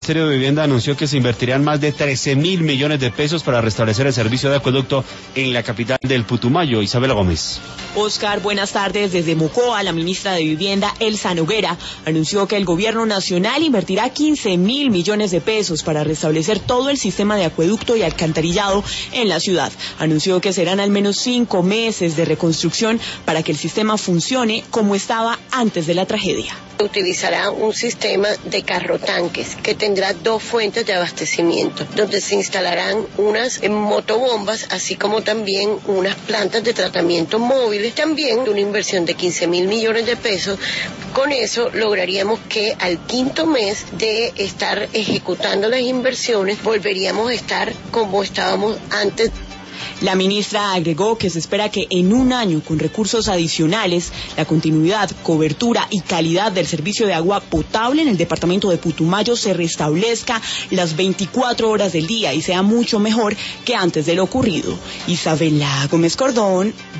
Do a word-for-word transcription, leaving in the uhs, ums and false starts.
Ministerio de Vivienda anunció que se invertirán más de trece mil millones de pesos para restablecer el servicio de acueducto en la capital del Putumayo. Isabela Gómez. Oscar, buenas tardes. Desde Mocoa, la ministra de Vivienda, Elsa Noguera, anunció que el gobierno nacional invertirá quince mil millones de pesos para restablecer todo el sistema de acueducto y alcantarillado en la ciudad. Anunció que serán al menos cinco meses de reconstrucción para que el sistema funcione como estaba antes de la tragedia. Utilizará un sistema de carrotanques que tendrá dos fuentes de abastecimiento, donde se instalarán unas motobombas, así como también unas plantas de tratamiento móviles, también una inversión de quince mil millones de pesos. Con eso lograríamos que al quinto mes de estar ejecutando las inversiones, volveríamos a estar como estábamos antes. La ministra agregó que se espera que en un año, con recursos adicionales, la continuidad, cobertura y calidad del servicio de agua potable en el departamento de Putumayo se restablezca las veinticuatro horas del día y sea mucho mejor que antes de lo ocurrido. Isabela Gómez Cordón.